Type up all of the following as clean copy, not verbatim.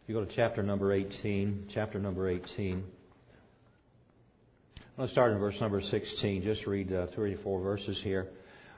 You go to chapter number 18. Chapter number 18. Let's start in verse number 16. Just read 3 to 4 verses here.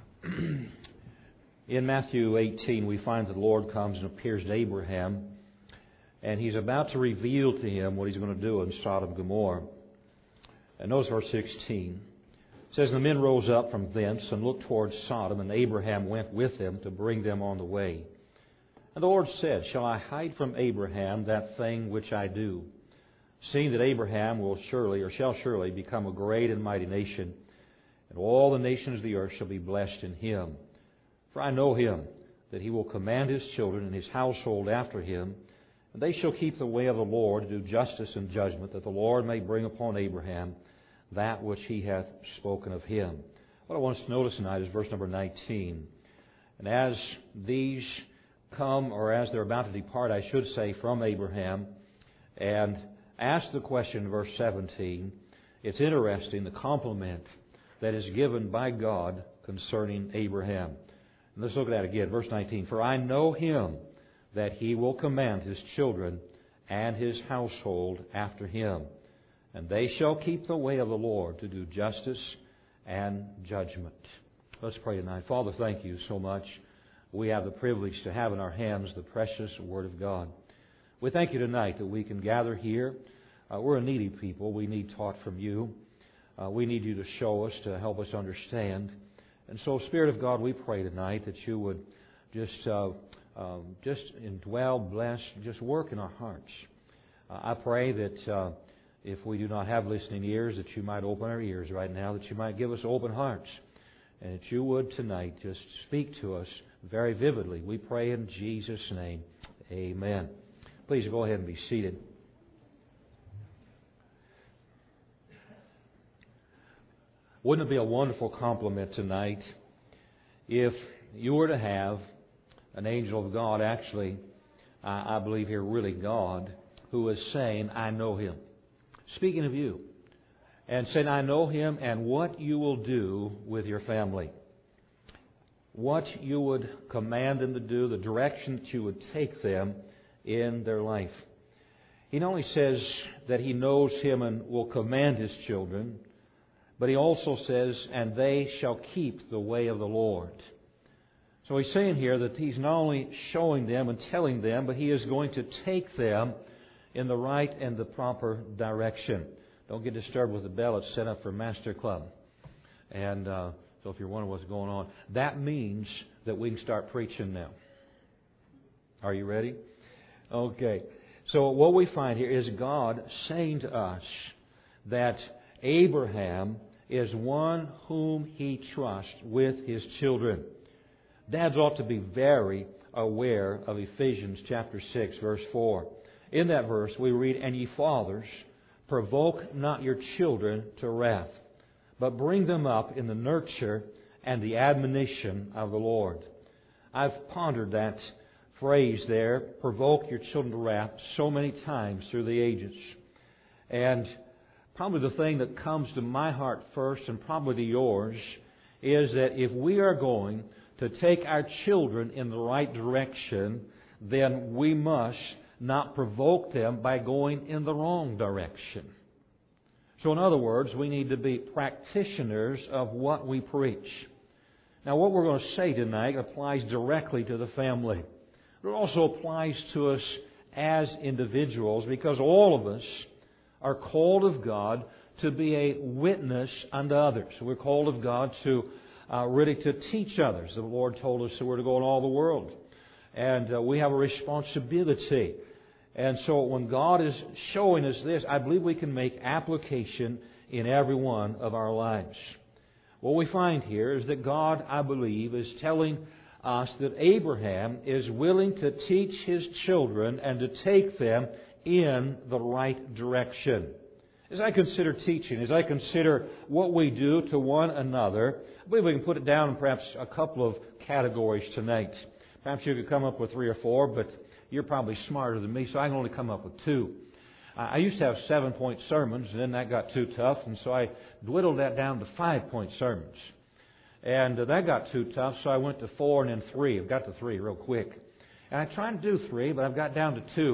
In Matthew 18, we find that the Lord comes and appears to Abraham, and He's about to reveal to him what He's going to do in Sodom and Gomorrah. And notice verse 16. It says, "The men rose up from thence and looked towards Sodom, and Abraham went with them to bring them on the way. And the Lord said, Shall I hide from Abraham that thing which I do? Seeing that Abraham shall surely become a great and mighty nation, and all the nations of the earth shall be blessed in him. For I know him, that he will command his children and his household after him, and they shall keep the way of the Lord to do justice and judgment, that the Lord may bring upon Abraham that which he hath spoken of him." What I want us to notice tonight is verse number 19. And as these come, or as they're about to depart, I should say, from Abraham, and ask the question in verse 17, it's interesting, the compliment that is given by God concerning Abraham. And let's look at that again, verse 19. "For I know him, that he will command his children and his household after him, and they shall keep the way of the Lord to do justice and judgment." Let's pray tonight. Father, thank you so much. We have the privilege to have in our hands the precious Word of God. We thank you tonight that we can gather here. We're a needy people. We need taught from you. We need you to show us, to help us understand. And so, Spirit of God, we pray tonight that you would just indwell, bless, just work in our hearts. I pray that if we do not have listening ears, that you might open our ears right now, that you might give us open hearts, and that you would tonight just speak to us very vividly. We pray in Jesus' name. Amen. Please go ahead and be seated. Wouldn't it be a wonderful compliment tonight if you were to have an angel of God, actually, I believe here really God, who is saying, "I know him." Speaking of you. And saying, "I know him," and what you will do with your family. What you would command them to do, the direction that you would take them in their life. He not only says that he knows him and will command his children, but he also says, "and they shall keep the way of the Lord." So he's saying here that he's not only showing them and telling them, but he is going to take them in the right and the proper direction. Don't get disturbed with the bell. It's set up for Master Club. And so if you're wondering what's going on, that means that we can start preaching now. Are you ready? Okay. So what we find here is God saying to us that Abraham is one whom he trusts with his children. Dads ought to be very aware of Ephesians chapter 6, verse 4. In that verse we read, "And ye fathers, provoke not your children to wrath, but bring them up in the nurture and the admonition of the Lord." I've pondered that phrase there, "provoke your children to wrath," so many times through the ages. And probably the thing that comes to my heart first, and probably to yours, is that if we are going to take our children in the right direction, then we must not provoke them by going in the wrong direction. So in other words, we need to be practitioners of what we preach. Now what we're going to say tonight applies directly to the family. It also applies to us as individuals, because all of us are called of God to be a witness unto others. We're called of God to really to teach others. The Lord told us that we're to go in all the world. And we have a responsibility. And so when God is showing us this, I believe we can make application in every one of our lives. What we find here is that God, I believe, is telling us that Abraham is willing to teach his children and to take them in the right direction. As I consider teaching, as I consider what we do to one another, I believe we can put it down in perhaps a couple of categories tonight. Perhaps you could come up with 3 or 4, but you're probably smarter than me, so I can only come up with 2. I used to have 7-point sermons, and then that got too tough, and so I dwindled that down to 5-point sermons. And that got too tough, so I went to 4 and then 3. I've got to 3 real quick. And I tried to do 3, but I've got down to 2.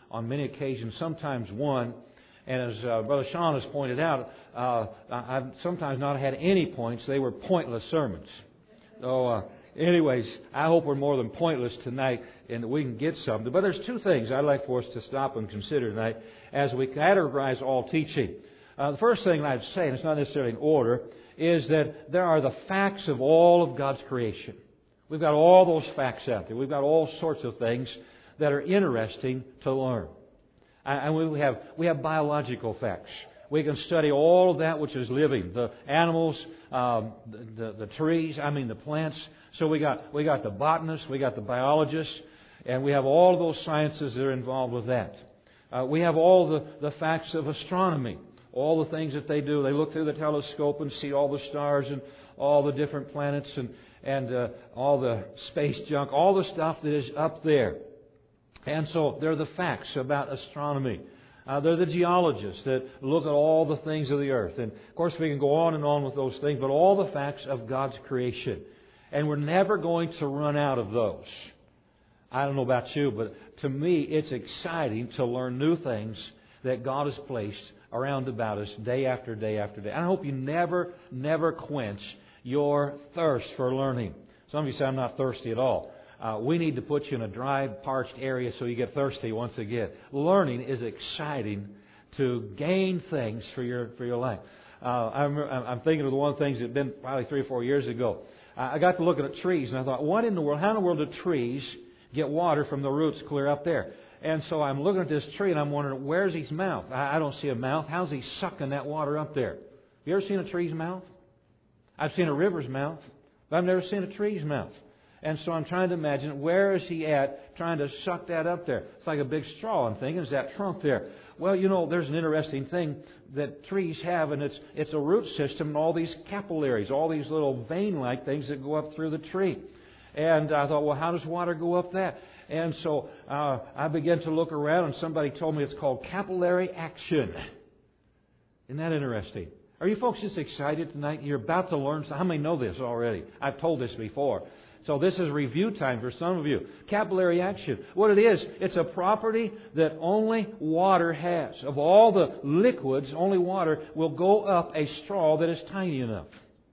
on many occasions, sometimes one. And as Brother Sean has pointed out, I've sometimes not had any points. They were pointless sermons. So, anyways, I hope we're more than pointless tonight and that we can get something. But there's two things I'd like for us to stop and consider tonight as we categorize all teaching. The first thing I'd say, and it's not necessarily in order, is that there are the facts of all of God's creation. We've got all those facts out there. We've got all sorts of things that are interesting to learn. And we have biological facts. We can study all of that which is living, the animals, the trees, the plants. So we got the botanists, we got the biologists, and we have all of those sciences that are involved with that. We have all the facts of astronomy, all the things that they do. They look through the telescope and see all the stars and all the different planets and all the space junk, all the stuff that is up there. And so they're the facts about astronomy. They're the geologists that look at all the things of the earth. And of course we can go on and on with those things, but all the facts of God's creation. And we're never going to run out of those. I don't know about you, but to me it's exciting to learn new things that God has placed around about us day after day after day. I hope you never quench your thirst for learning. Some of you say, I'm not thirsty at all. We need to put you in a dry, parched area so you get thirsty once again. Learning is exciting to gain things for your life. I'm thinking of the one of the things that had been probably 3 or 4 years ago. I got to looking at trees and I thought, how in the world do trees get water from the roots clear up there? And so I'm looking at this tree and I'm wondering, where's his mouth? I don't see a mouth. How's he sucking that water up there? You ever seen a tree's mouth? I've seen a river's mouth, but I've never seen a tree's mouth. And so I'm trying to imagine, where is he at trying to suck that up there? It's like a big straw, I'm thinking. Is that trunk there? Well, there's an interesting thing that trees have, and it's a root system and all these capillaries, all these little vein-like things that go up through the tree. And I thought, well, how does water go up that? And so I began to look around, and somebody told me it's called capillary action. Isn't that interesting? Are you folks just excited tonight? You're about to learn. How many know this already? I've told this before. So this is review time for some of you. Capillary action. What it is, it's a property that only water has. Of all the liquids, only water will go up a straw that is tiny enough.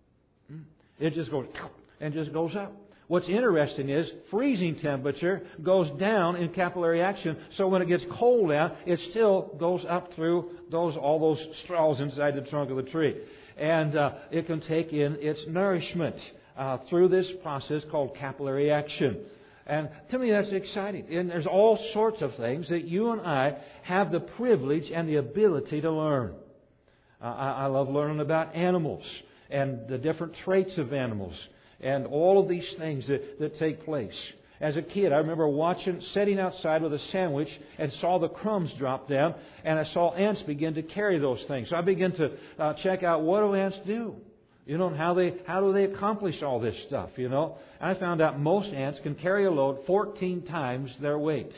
It just goes and just goes up. What's interesting is freezing temperature goes down in capillary action. So when it gets cold out, it still goes up through all those straws inside the trunk of the tree. And it can take in its nourishment through this process called capillary action. And to me that's exciting. And there's all sorts of things that you and I have the privilege and the ability to learn. I love learning about animals and the different traits of animals and all of these things that take place. As a kid, I remember sitting outside with a sandwich and saw the crumbs drop down, and I saw ants begin to carry those things. So I began to check out, what do ants do? And how do they accomplish all this stuff, And I found out most ants can carry a load 14 times their weight.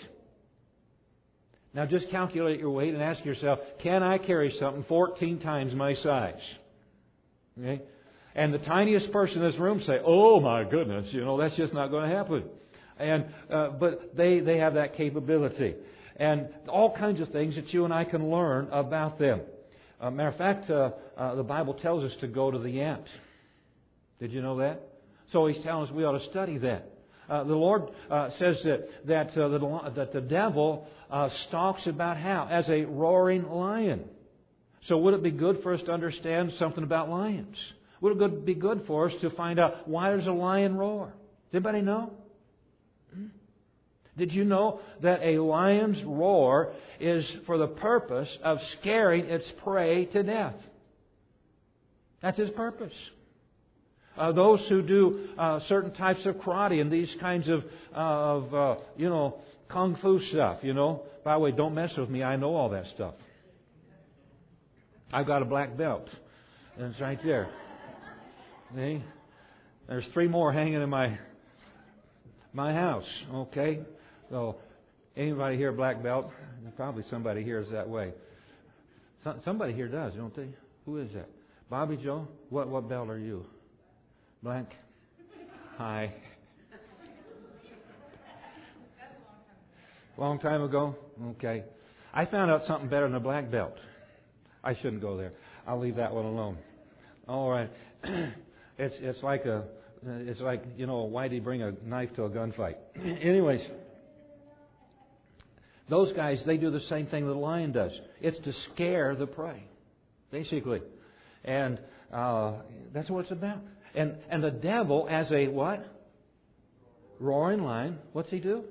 Now just calculate your weight and ask yourself, can I carry something 14 times my size? Okay? And the tiniest person in this room say, oh my goodness, that's just not going to happen. And but they have that capability. And all kinds of things that you and I can learn about them. Matter of fact, the Bible tells us to go to the ant. Did you know that? So He's telling us we ought to study that. The Lord says that the devil stalks about how? As a roaring lion. So would it be good for us to understand something about lions? Would it be good for us to find out why does a lion roar? Does anybody know? Did you know that a lion's roar is for the purpose of scaring its prey to death? That's his purpose. Those who do certain types of karate and these kinds of kung fu stuff, By the way, don't mess with me. I know all that stuff. I've got a black belt. And it's right there. See? There's 3 more hanging in my house. Okay? So, anybody here black belt? Probably somebody here is that way. Somebody here does, don't they? Who is that? Bobby Joe? What belt are you? Black? Hi. Long time ago? Okay. I found out something better than a black belt. I shouldn't go there. I'll leave that one alone. All right. It's like why did he bring a knife to a gunfight? Anyways, those guys, they do the same thing that a lion does. It's to scare the prey, basically. And that's what it's about. And the devil, as a what? Roaring lion, what's he do?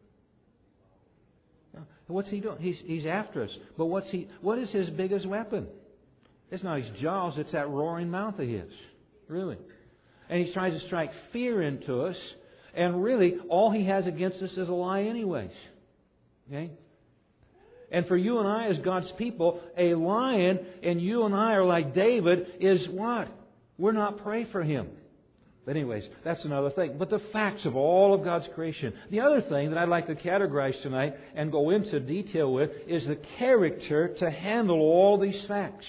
What's he doing? He's after us. But what is his biggest weapon? It's not his jaws, it's that roaring mouth of his. Really. And he tries to strike fear into us. And really, all he has against us is a lie anyways. Okay? And for you and I as God's people, a lion, and you and I are like David, is what? We're not prey for him. But anyways, that's another thing. But the facts of all of God's creation. The other thing that I'd like to categorize tonight and go into detail with is the character to handle all these facts.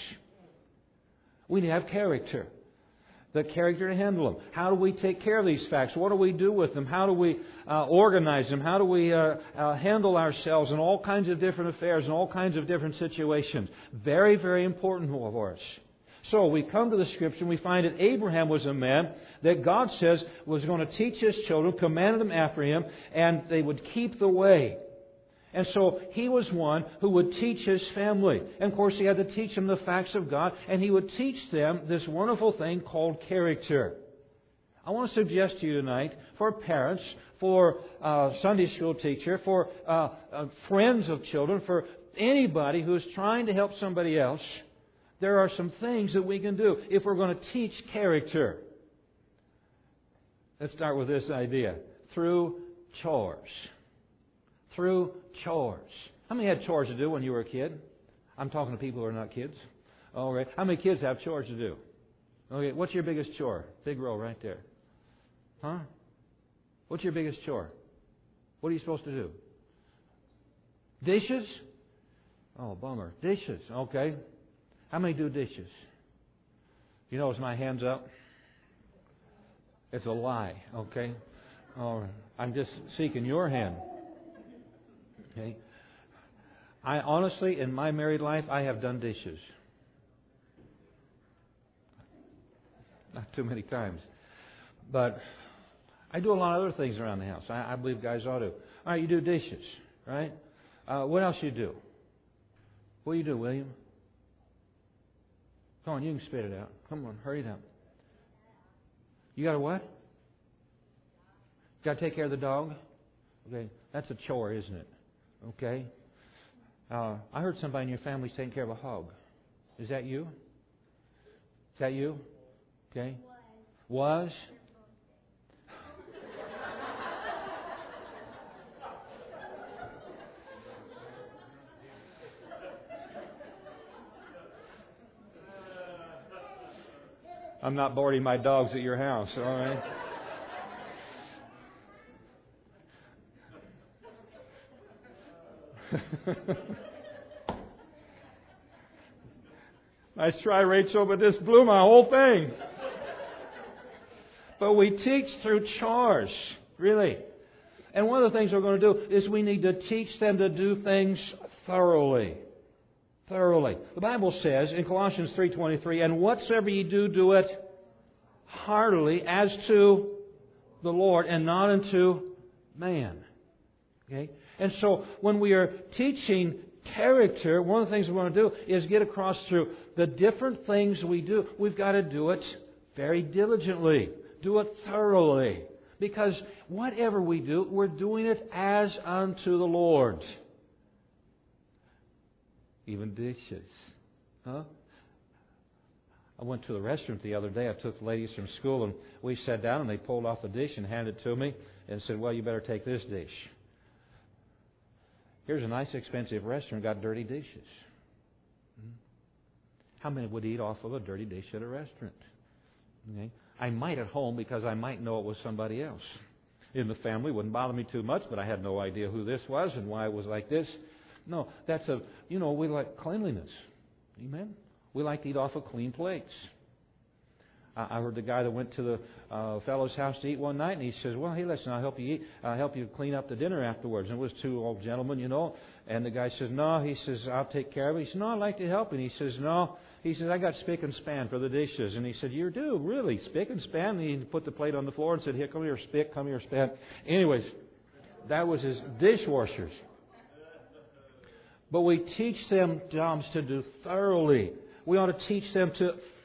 We need to have character. The character to handle them. How do we take care of these facts? What do we do with them? How do we organize them? How do we handle ourselves in all kinds of different affairs, in all kinds of different situations? Very, very important for us. So we come to the Scripture and we find that Abraham was a man that God says was going to teach his children, commanded them after him, and they would keep the way. And so he was one who would teach his family. And of course he had to teach them the facts of God, and he would teach them this wonderful thing called character. I want to suggest to you tonight, for parents, for Sunday school teacher, for friends of children, for anybody who is trying to help somebody else, there are some things that we can do if we're going to teach character. Let's start with this idea. Through chores. Through chores. How many had chores to do when you were a kid? I'm talking to people who are not kids. All right. How many kids have chores to do? Okay. What's your biggest chore? Big row right there. Huh? What's your biggest chore? What are you supposed to do? Dishes? Oh, bummer. Dishes. Okay. How many do dishes? You notice my hand's up? It's a lie, okay? All right. I'm just seeking your hand. Okay? I honestly, in my married life, I have done dishes. Not too many times. But I do a lot of other things around the house. I believe guys ought to. All right, you do dishes, right? What else you do? What do you do, William? Come on, you can spit it out. Come on, hurry it up. You got to what? Got to take care of the dog? Okay, that's a chore, isn't it? Okay. I heard somebody in your family's taking care of a hog. Is that you? Is that you? Okay. Was? I'm not boarding my dogs at your house, all right? Nice try, Rachel, but this blew my whole thing. But we teach through chores, really. And one of the things we're going to do is we need to teach them to do things thoroughly. Thoroughly. The Bible says in Colossians 3:23, and whatsoever ye do, do it heartily as to the Lord and not unto man. Okay? And so when we are teaching character, one of the things we want to do is get across through the different things we do. We've got to do it very diligently. Do it thoroughly. Because whatever we do, we're doing it as unto the Lord. Even dishes. Huh? I went to the restaurant the other day. I took the ladies from school and we sat down and they pulled off the dish and handed it to me and said, well, you better take this dish. Here's a nice expensive restaurant, got dirty dishes. How many would eat off of a dirty dish at a restaurant? Okay. I might at home because I might know it was somebody else. In the family, it wouldn't bother me too much, but I had no idea who this was and why it was like this. No, we like cleanliness. Amen? We like to eat off of clean plates. I heard the guy that went to the fellow's house to eat one night, and he says, well, hey, listen, I'll help you eat. I'll help you clean up the dinner afterwards. And it was two old gentlemen, you know. And the guy says, no. He says, I'll take care of it. He says, no, I'd like to help. And he says, no. He says, I got spick and span for the dishes. And he said, you do? Really? Spick and span? And he put the plate on the floor and said, here, come here, spick, come here, span. Anyways, that was his dishwashers. But we teach them jobs to do thoroughly. We ought to teach them to